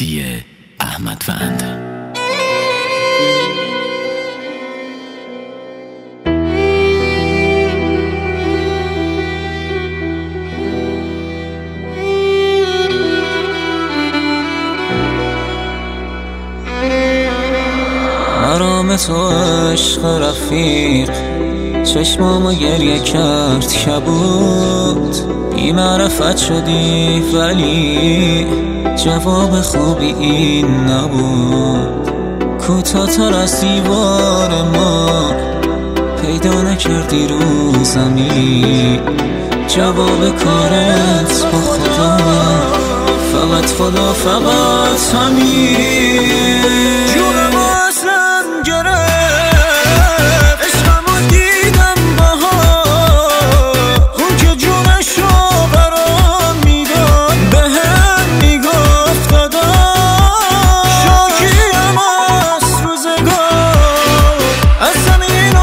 مهدی احمدوند. آرام تو عشق رفیق چشمامو گریه کرد کبود، بی معرفت شدی ولی جواب خوبی این نبود. کوتاه‌تر از دیوار ما پیدا نکردی رو زمین، جواب کارت با خدا، فقط خدا، فقط همین. جونم اصلا گرفت، عشقمو دیدم بهار، اون که جونشو برام میداد بهم میگفت خدا، شاکیم از روزگار، از زمین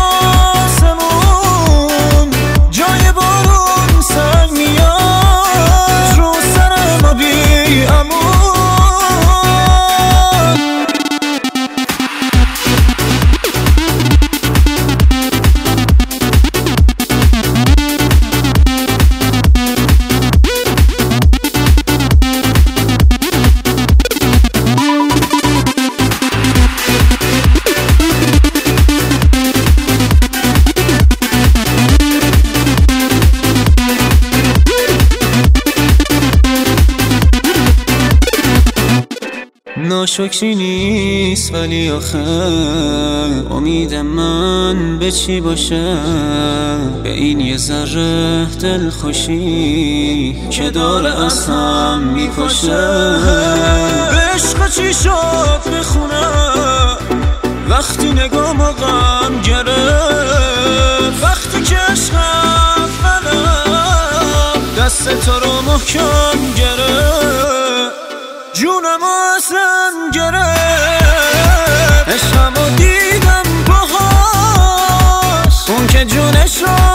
آسمون جای بارون سنگ میاد رو سرم و بی امان. ناشکری نیست ولی آخه امید من به چی باشه، به این یه ذره دلخوشی که داره از هم میکشه. عشق چی شد بخونم وقتی نگام غم گرفت، وقتی که عشقم منم دست تو رو محکم گرفت، جونم اصلا گرفت، عشقمو دیدم باهاش، اون که جونش رو